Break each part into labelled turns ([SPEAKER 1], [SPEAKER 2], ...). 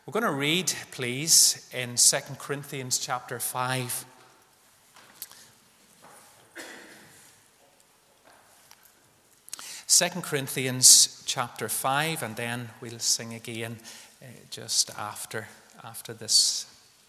[SPEAKER 1] We're going to read, please, in 2 Corinthians chapter 5. Second Corinthians chapter 5, and then we'll sing again just after this.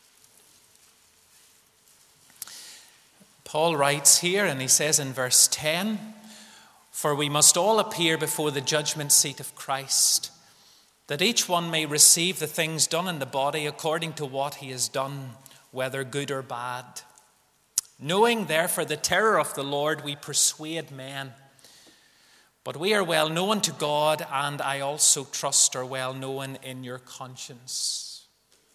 [SPEAKER 1] Paul writes here, and he says in verse 10, "For we must all appear before the judgment seat of Christ, that each one may receive the things done in the body according to what he has done, whether good or bad. Knowing therefore the terror of the Lord, we persuade men. But we are well known to God, and I also trust are well known in your conscience.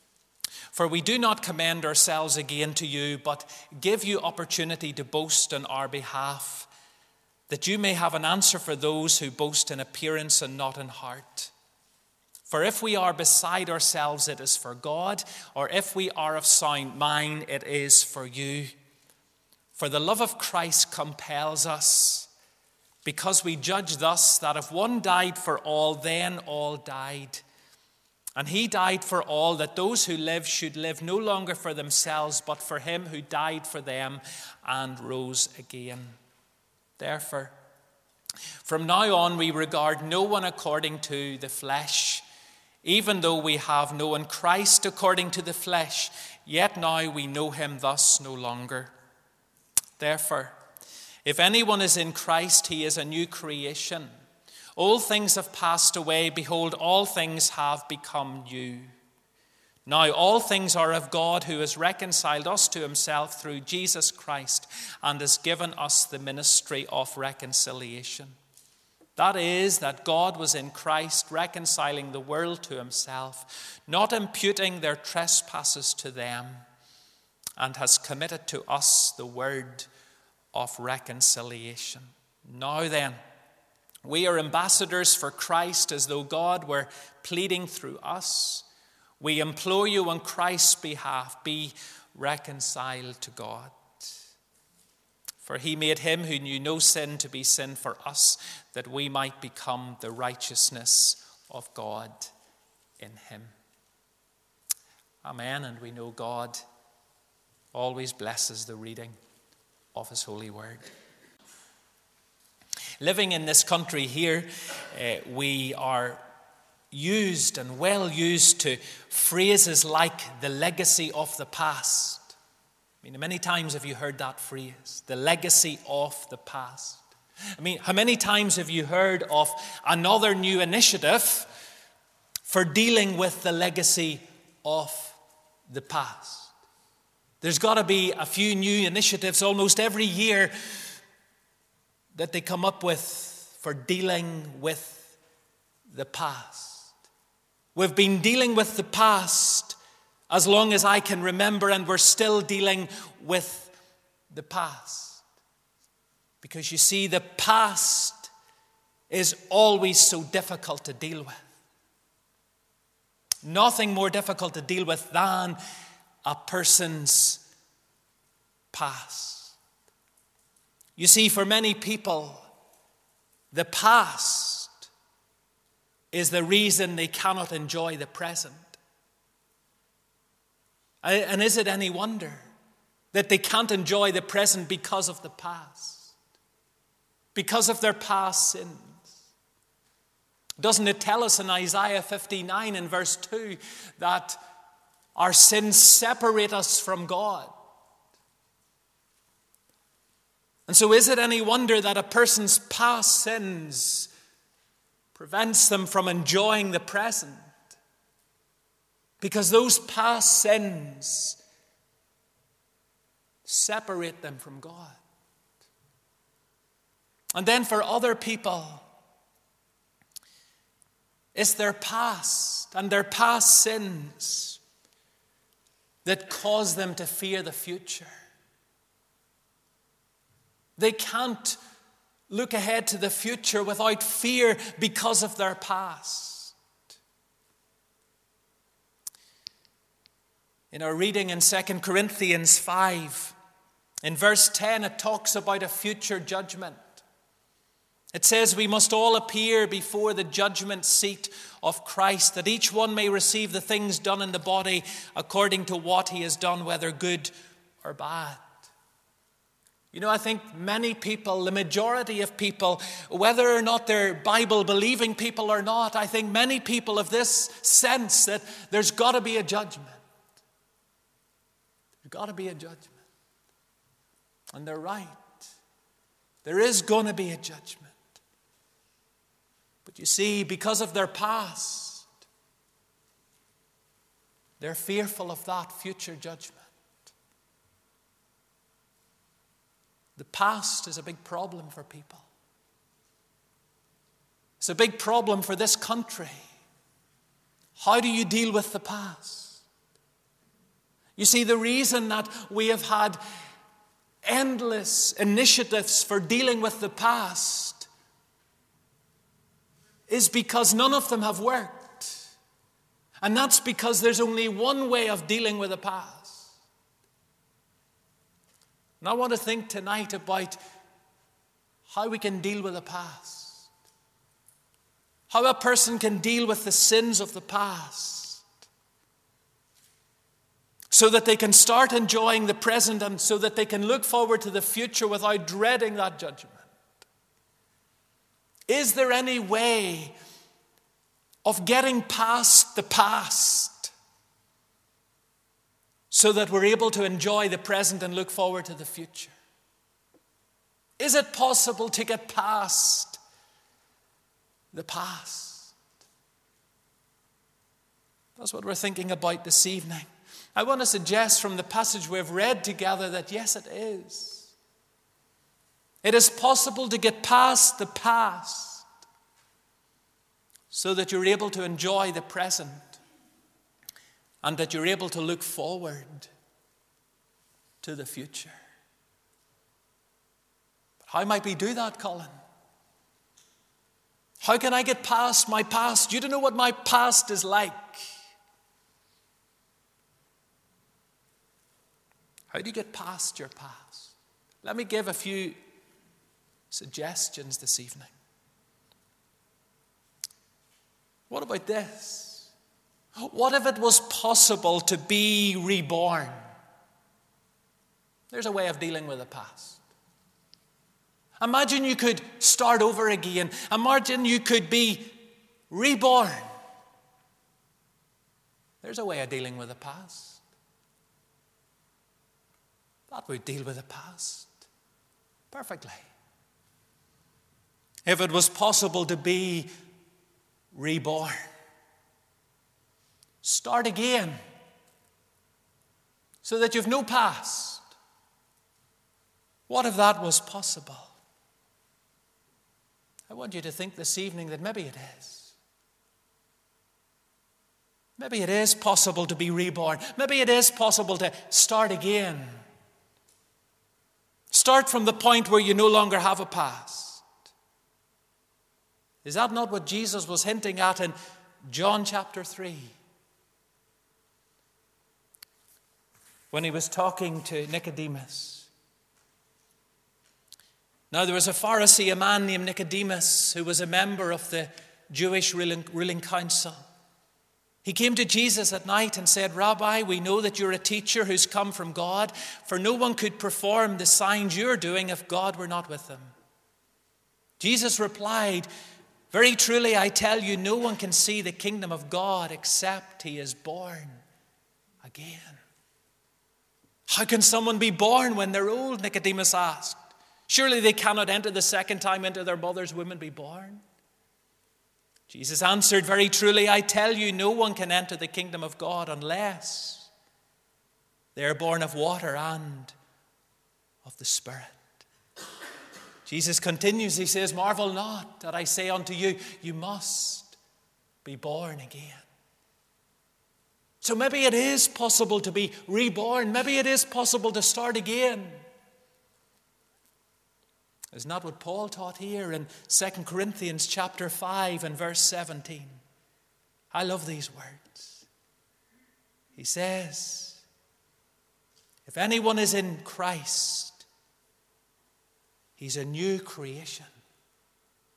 [SPEAKER 1] For we do not commend ourselves again to you, but give you opportunity to boast on our behalf, that you may have an answer for those who boast in appearance and not in heart. For if we are beside ourselves, it is for God, or if we are of sound mind, it is for you. For the love of Christ compels us, because we judge thus, that if one died for all, then all died. And he died for all, that those who live should live no longer for themselves, but for him who died for them and rose again. Therefore, from now on we regard no one according to the flesh. Even though we have known Christ according to the flesh, yet now we know him thus no longer. Therefore, if anyone is in Christ, he is a new creation. All things have passed away. Behold, all things have become new. Now all things are of God, who has reconciled us to himself through Jesus Christ and has given us the ministry of reconciliation. That is, that God was in Christ reconciling the world to himself, not imputing their trespasses to them, and has committed to us the word of reconciliation. Now then, we are ambassadors for Christ, as though God were pleading through us. We implore you on Christ's behalf, be reconciled to God. For he made him who knew no sin to be sin for us, that we might become the righteousness of God in him." Amen. And we know God always blesses the reading of his holy word. Living in this country here, we are used and well used to phrases like the legacy of the past. I mean, many times have you heard that phrase, the legacy of the past? I mean, how many times have you heard of another new initiative for dealing with the legacy of the past? There's got to be a few new initiatives almost every year that they come up with for dealing with the past. We've been dealing with the past as long as I can remember, and we're still dealing with the past. Because you see, the past is always so difficult to deal with. Nothing more difficult to deal with than a person's past. You see, for many people, the past is the reason they cannot enjoy the present. And is it any wonder that they can't enjoy the present because of the past? Because of their past sins? Doesn't it tell us in Isaiah 59 in verse 2 that our sins separate us from God? And so is it any wonder that a person's past sins prevents them from enjoying the present? Because those past sins separate them from God. And then for other people, it's their past and their past sins that cause them to fear the future. They can't look ahead to the future without fear because of their past. In our reading in 2 Corinthians 5, in verse 10, it talks about a future judgment. It says we must all appear before the judgment seat of Christ, that each one may receive the things done in the body according to what he has done, whether good or bad. You know, I think many people, the majority of people, whether or not they're Bible-believing people or not, I think many people have this sense that there's got to be a judgment. There's got to be a judgment. And they're right. There is going to be a judgment. But you see, because of their past, they're fearful of that future judgment. The past is a big problem for people. It's a big problem for this country. How do you deal with the past? You see, the reason that we have had endless initiatives for dealing with the past is because none of them have worked. And that's because there's only one way of dealing with the past. And I want to think tonight about how we can deal with the past. How a person can deal with the sins of the past so that they can start enjoying the present and so that they can look forward to the future without dreading that judgment. Is there any way of getting past the past so that we're able to enjoy the present and look forward to the future? Is it possible to get past the past? That's what we're thinking about this evening. I want to suggest from the passage we've read together that yes, it is. It is possible to get past the past so that you're able to enjoy the present and that you're able to look forward to the future. But how might we do that, Colin? How can I get past my past? You don't know what my past is like. How do you get past your past? Let me give a few suggestions this evening. What about this? What if it was possible to be reborn? There's a way of dealing with the past. Imagine you could start over again. Imagine you could be reborn. There's a way of dealing with the past. That would deal with the past perfectly. If it was possible to be reborn, start again so that you've no past. What if that was possible? I want you to think this evening that maybe it is. Maybe it is possible to be reborn. Maybe it is possible to start again. Start from the point where you no longer have a past. Is that not what Jesus was hinting at in John chapter 3? When he was talking to Nicodemus. Now there was a Pharisee, a man named Nicodemus, who was a member of the Jewish ruling council. He came to Jesus at night and said, "Rabbi, we know that you're a teacher who's come from God, for no one could perform the signs you're doing if God were not with them." Jesus replied, "Very truly I tell you, no one can see the kingdom of God except he is born again." How can someone be born when they're old? Nicodemus asked. Surely they cannot enter the second time into their mother's womb and be born. Jesus answered, "Very truly I tell you, no one can enter the kingdom of God unless they are born of water and of the Spirit." Jesus continues, he says, "Marvel not that I say unto you, you must be born again." So maybe it is possible to be reborn. Maybe it is possible to start again. Isn't that what Paul taught here in 2 Corinthians chapter 5 and verse 17? I love these words. He says, "If anyone is in Christ, he's a new creation.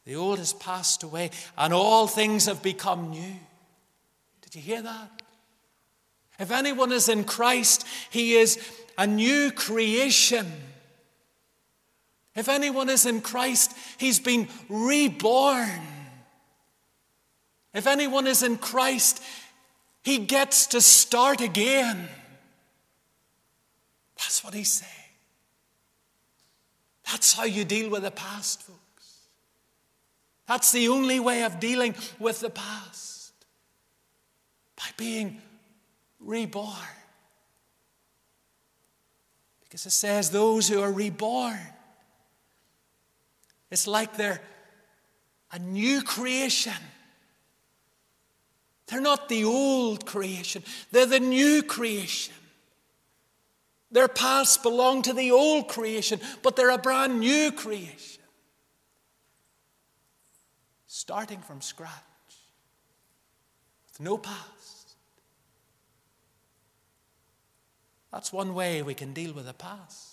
[SPEAKER 1] The old has passed away, and all things have become new. Did you hear that? If anyone is in Christ, he is a new creation. If anyone is in Christ, he's been reborn. If anyone is in Christ, he gets to start again. That's what he's saying. That's how you deal with the past, folks. That's the only way of dealing with the past. By being reborn. Because it says those who are reborn, it's like they're a new creation. They're not the old creation. They're the new creation. Their past belong to the old creation, but they're a brand new creation. Starting from scratch. With no past. That's one way we can deal with the past.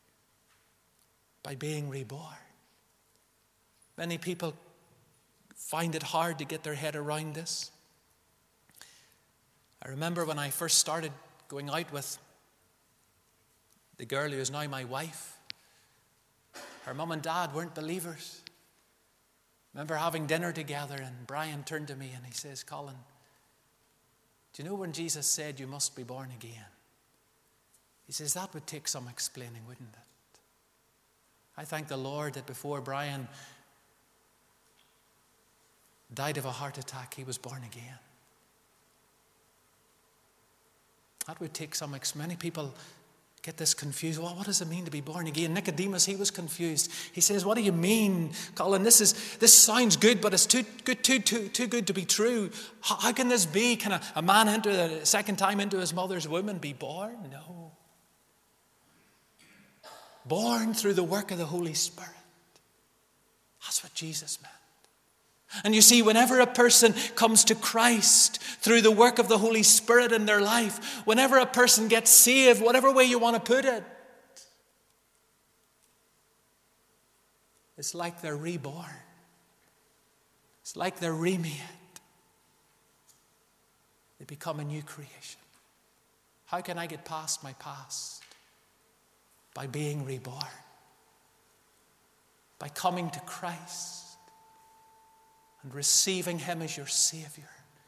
[SPEAKER 1] By being reborn. Many people find it hard to get their head around this. I remember when I first started going out with the girl who is now my wife. Her mum and dad weren't believers. I remember having dinner together, and Brian turned to me and he says, Colin, do you know when Jesus said you must be born again? He says, that would take some explaining, wouldn't it? I thank the Lord that before Brian died of a heart attack, he was born again. That would take some many people get this confused. Well, what does it mean to be born again? Nicodemus, he was confused. He says, what do you mean, Colin? This sounds good, but it's too good to be true. How can this be? Can a man enter the second time into his mother's womb and be born? No. Born through the work of the Holy Spirit. That's what Jesus meant. And you see, whenever a person comes to Christ through the work of the Holy Spirit in their life, whenever a person gets saved, whatever way you want to put it, it's like they're reborn. It's like they're remade. They become a new creation. How can I get past my past? By being reborn. By coming to Christ. And receiving him as your Savior.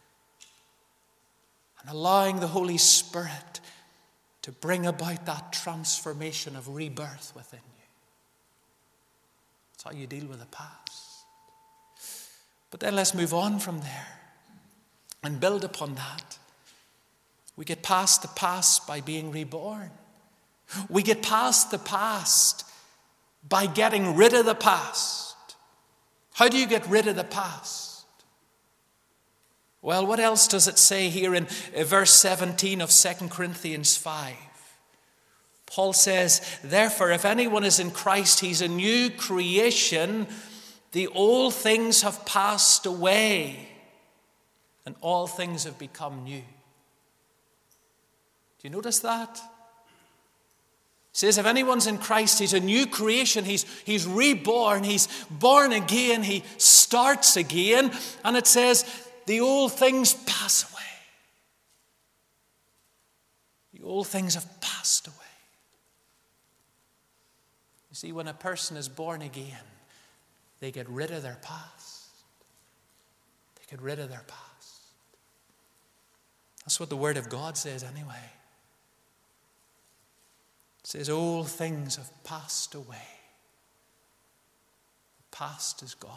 [SPEAKER 1] And allowing the Holy Spirit to bring about that transformation of rebirth within you. That's how you deal with the past. But then let's move on from there and build upon that. We get past the past by being reborn. We get past the past by getting rid of the past. How do you get rid of the past? Well, what else does it say here in verse 17 of 2 Corinthians 5? Paul says, therefore, if anyone is in Christ, he's a new creation. The old things have passed away, and all things have become new. Do you notice that? It says if anyone's in Christ, he's a new creation. He's reborn. He's born again. He starts again. And it says the old things pass away. The old things have passed away. You see, when a person is born again, they get rid of their past. They get rid of their past. That's what the Word of God says anyway. It says, all things have passed away. The past is gone.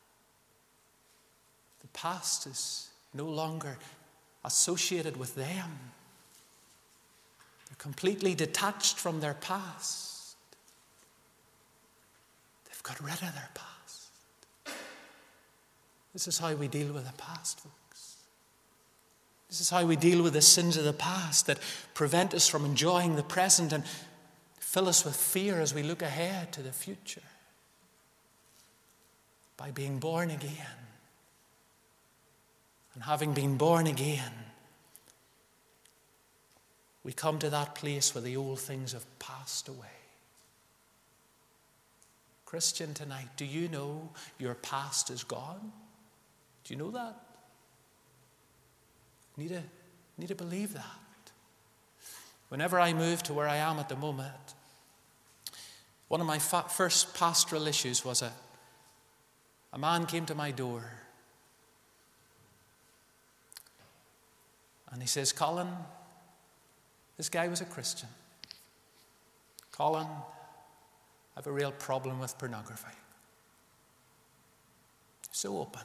[SPEAKER 1] The past is no longer associated with them. They're completely detached from their past. They've got rid of their past. This is how we deal with the past, folks. This is how we deal with the sins of the past that prevent us from enjoying the present and fill us with fear as we look ahead to the future. By being born again. And having been born again, we come to that place where the old things have passed away. Christian tonight, do you know your past is gone? Do you know that? You need to believe that. Whenever I moved to where I am at the moment, one of my first pastoral issues was a man came to my door and he says, Colin, this guy was a Christian. Colin, I have a real problem with pornography. So open.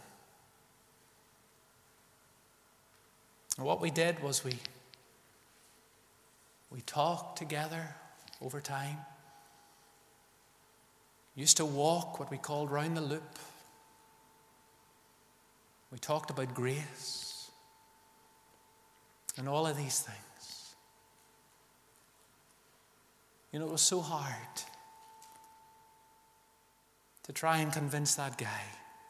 [SPEAKER 1] And what we did was we talked together over time. Used to walk what we called round the loop. We talked about grace and all of these things. You know, it was so hard to try and convince that guy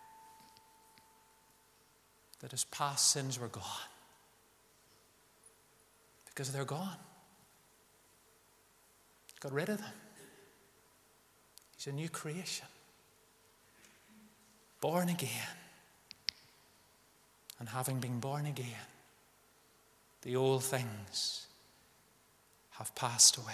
[SPEAKER 1] that his past sins were gone. Because they're gone. Got rid of them. He's a new creation. Born again. And having been born again, the old things have passed away.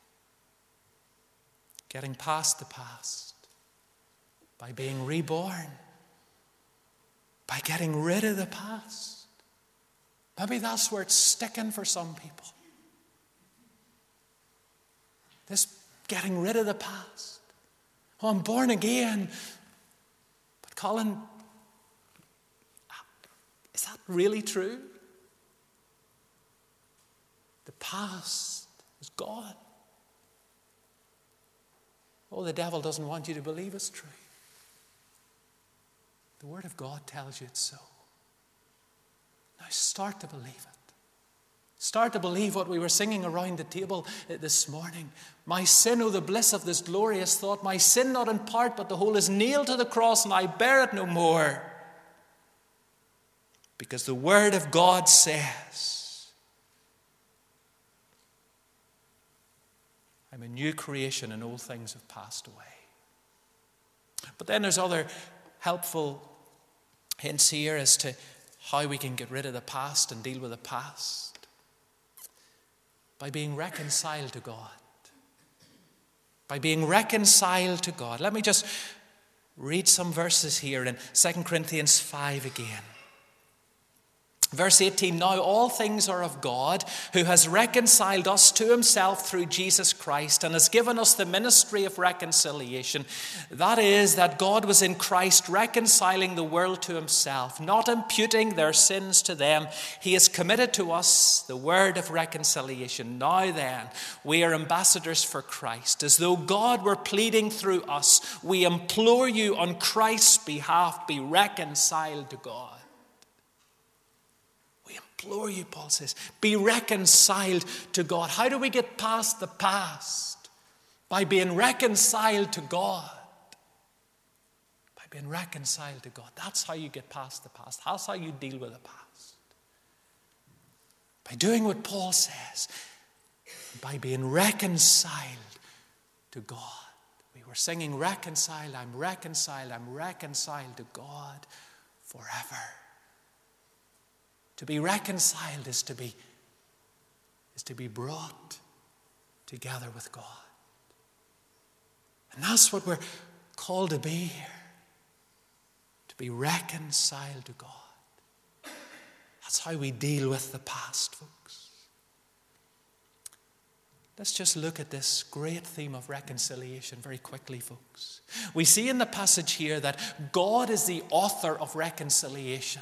[SPEAKER 1] Getting past the past by being reborn, by getting rid of the past. Maybe that's where it's sticking for some people. This getting rid of the past. Oh, I'm born again. But Colin, is that really true? The past is gone. Oh, the devil doesn't want you to believe it's true. The Word of God tells you it's so. Now start to believe it. Start to believe what we were singing around the table this morning. My sin, oh the bliss of this glorious thought. My sin not in part but the whole is nailed to the cross, and I bear it no more. Because the Word of God says, I'm a new creation and old things have passed away. But then there's other helpful hints here as to how we can get rid of the past and deal with the past. By being reconciled to God. By being reconciled to God. Let me just read some verses here in 2 Corinthians 5 again. Verse 18, now all things are of God, who has reconciled us to himself through Jesus Christ and has given us the ministry of reconciliation. That is, that God was in Christ reconciling the world to himself, not imputing their sins to them. He has committed to us the word of reconciliation. Now then, we are ambassadors for Christ. As though God were pleading through us, we implore you on Christ's behalf, be reconciled to God. Implore you, Paul says, be reconciled to God. How do we get past the past? By being reconciled to God. By being reconciled to God. That's how you get past the past. That's how you deal with the past. By doing what Paul says. By being reconciled to God. We were singing reconciled, I'm reconciled to God forever. To be reconciled is to be brought together with God. And that's what we're called to be here. To be reconciled to God. That's how we deal with the past, folks. Let's just look at this great theme of reconciliation very quickly, folks. We see in the passage here that God is the author of reconciliation.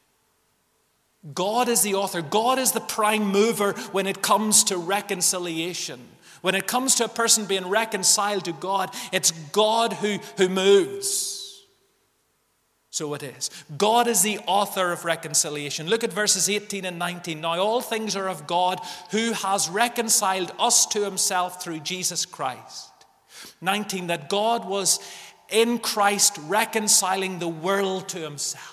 [SPEAKER 1] God is the author. God is the prime mover when it comes to reconciliation. When it comes to a person being reconciled to God, it's God who moves. So it is. God is the author of reconciliation. Look at verses 18 and 19. Now all things are of God, who has reconciled us to himself through Jesus Christ. 19, that God was in Christ reconciling the world to himself.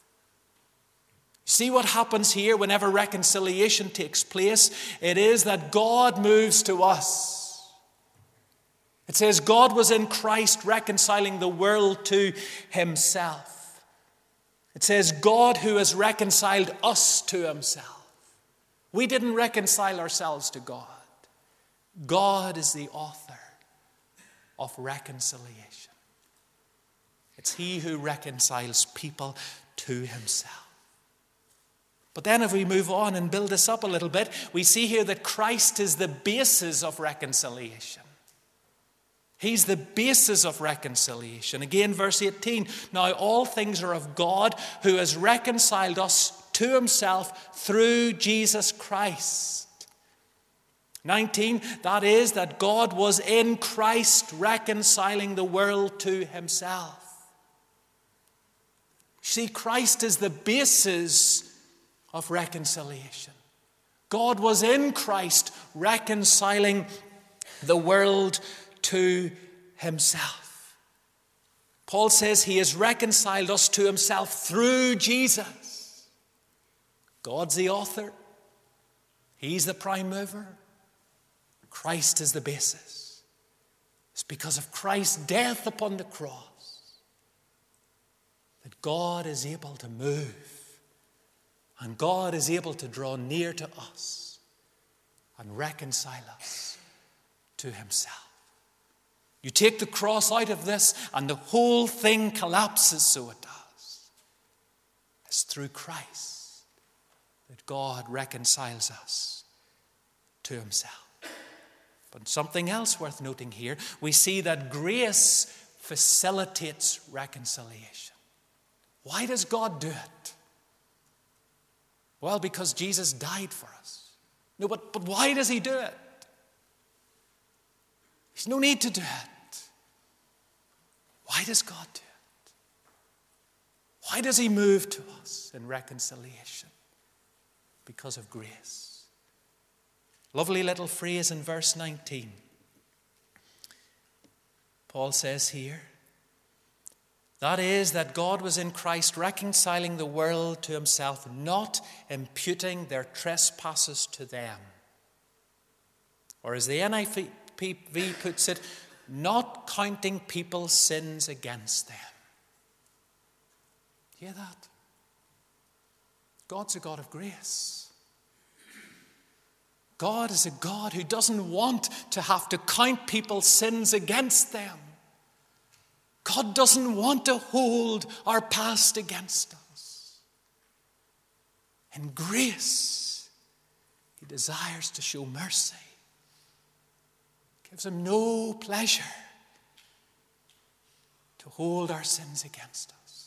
[SPEAKER 1] See what happens here whenever reconciliation takes place? It is that God moves to us. It says God was in Christ reconciling the world to himself. It says God who has reconciled us to himself. We didn't reconcile ourselves to God. God is the author of reconciliation. It's he who reconciles people to himself. But then if we move on and build this up a little bit, we see here that Christ is the basis of reconciliation. He's the basis of reconciliation. Again, verse 18, now all things are of God who has reconciled us to himself through Jesus Christ. 19, that is, that God was in Christ reconciling the world to himself. See, Christ is the basis of reconciliation. God was in Christ reconciling the world to himself. Paul says he has reconciled us to himself through Jesus. God's the author. He's the prime mover. Christ is the basis. It's because of Christ's death upon the cross that God is able to move. And God is able to draw near to us and reconcile us to himself. You take the cross out of this and the whole thing collapses, so it does. It's through Christ that God reconciles us to himself. But something else worth noting here, we see that grace facilitates reconciliation. Why does God do it? Well, because Jesus died for us. No, but why does he do it? There's no need to do it. Why does God do it? Why does he move to us in reconciliation? Because of grace. Lovely little phrase in verse 19. Paul says here, that is, that God was in Christ reconciling the world to himself, not imputing their trespasses to them. Or as the NIV puts it, not counting people's sins against them. Hear that? God's a God of grace. God is a God who doesn't want to have to count people's sins against them. God doesn't want to hold our past against us. In grace, he desires to show mercy. It gives him no pleasure to hold our sins against us.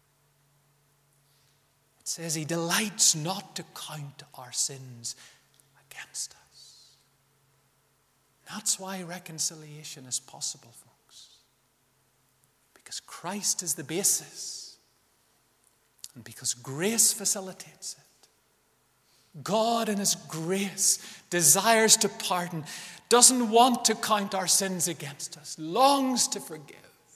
[SPEAKER 1] It says he delights not to count our sins against us. That's why reconciliation is possible, folks. Because Christ is the basis. And because grace facilitates it. God in his grace desires to pardon, doesn't want to count our sins against us, longs to forgive,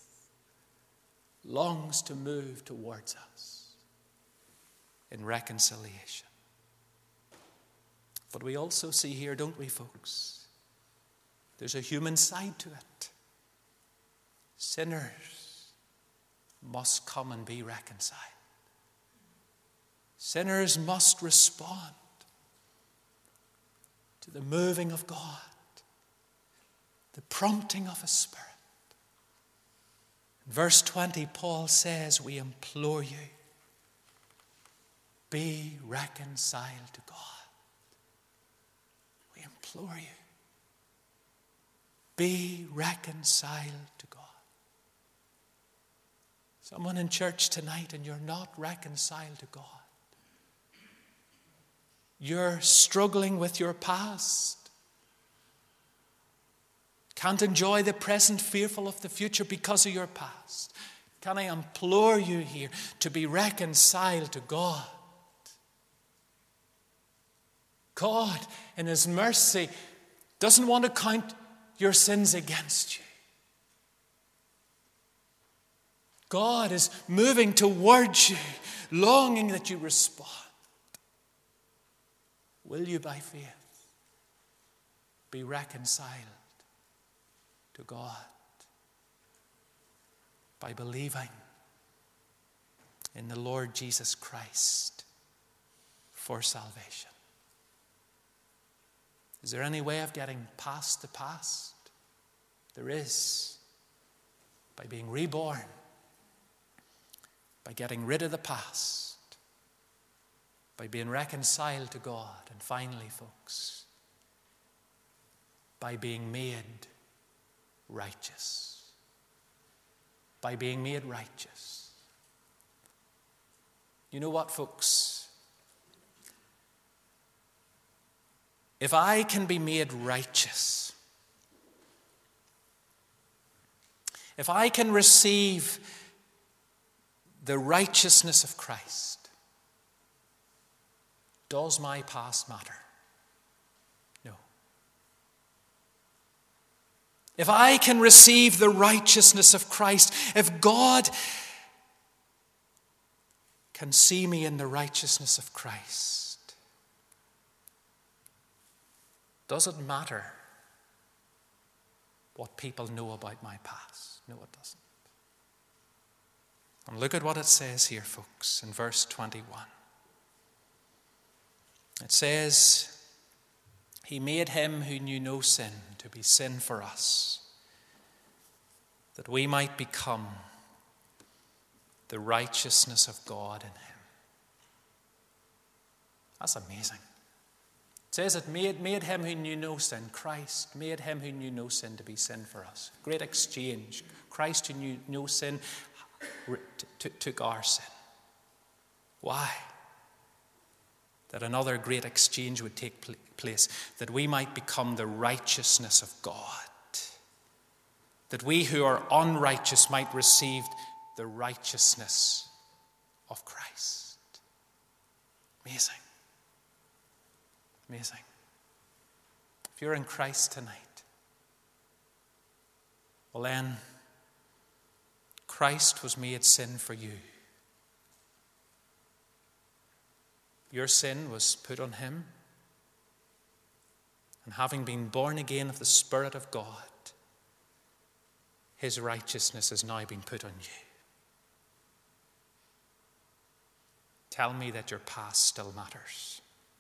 [SPEAKER 1] longs to move towards us in reconciliation. But we also see here, don't we, folks? There's a human side to it. Sinners must come and be reconciled. Sinners must respond to the moving of God, the prompting of his Spirit. In verse 20, Paul says, we implore you, be reconciled to God. We implore you, be reconciled to God. Someone in church tonight and you're not reconciled to God. You're struggling with your past. Can't enjoy the present, fearful of the future because of your past. Can I implore you here to be reconciled to God? God, in his mercy, doesn't want to count your sins against you. God is moving towards you, longing that you respond. Will you, by faith, be reconciled to God by believing in the Lord Jesus Christ for salvation. Is there any way of getting past the past? There is. By being reborn, by getting rid of the past, by being reconciled to God, and finally, folks, by being made righteous. By being made righteous. You know what, folks? If I can be made righteous, if I can receive the righteousness of Christ, does my past matter? No. If I can receive the righteousness of Christ, if God can see me in the righteousness of Christ, does it matter what people know about my past? No, it doesn't. And look at what it says here, folks, in verse 21. It says, He made him who knew no sin to be sin for us, that we might become the righteousness of God in him. That's amazing. It says it made him who knew no sin, Christ, made him who knew no sin to be sin for us. Great exchange. Christ who knew no sin took our sin. Why? That another great exchange would take place, that we might become the righteousness of God, that we who are unrighteous might receive the righteousness of Christ. Amazing. Amazing. If you're in Christ tonight, well then, Christ was made sin for you. Your sin was put on him, and having been born again of the Spirit of God, his righteousness has now been put on you. Tell me that your past still matters.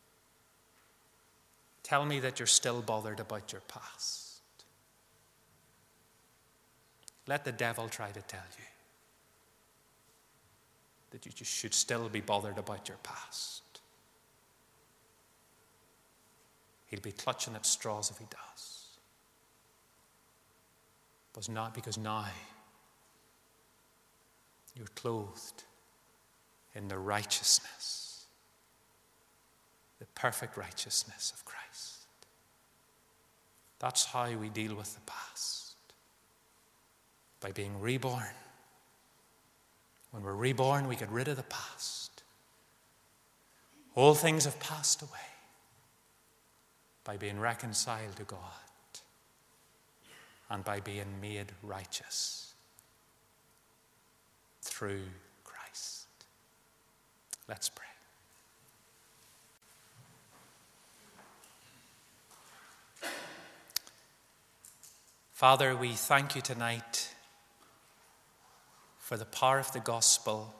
[SPEAKER 1] Tell me that you're still bothered about your past. Let the devil try to tell you that you should still be bothered about your past. He'll be clutching at straws if he does. But not because now you're clothed in the righteousness, the perfect righteousness of Christ. That's how we deal with the past. By being reborn. When we're reborn, we get rid of the past. All things have passed away. By being reconciled to God and by being made righteous through Christ. Let's pray. Father, we thank you tonight for the power of the gospel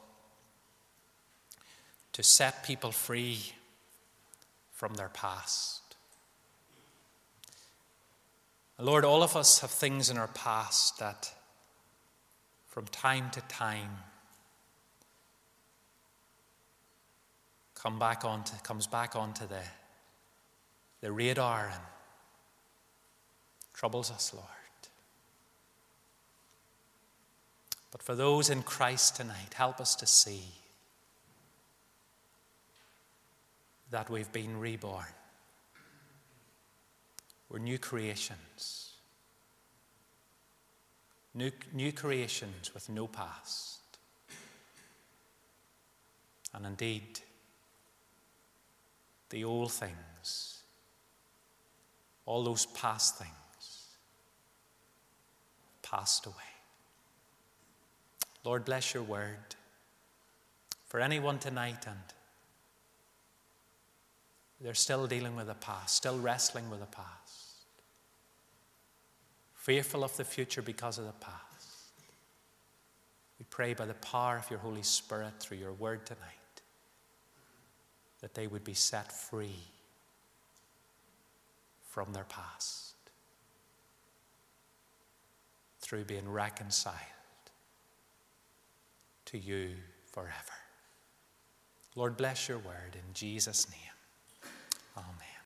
[SPEAKER 1] to set people free from their past. Lord, all of us have things in our past that from time to time comes back onto the radar and troubles us, Lord. But for those in Christ tonight, help us to see that we've been reborn. We're new creations. New creations with no past. And indeed, the old things, all those past things, passed away. Lord, bless your word for anyone tonight, and they're still dealing with the past, still wrestling with the past. fearful of the future because of the past. We pray by the power of your Holy Spirit through your word tonight that they would be set free from their past through being reconciled to you forever. Lord, bless your word in Jesus' name. Amen.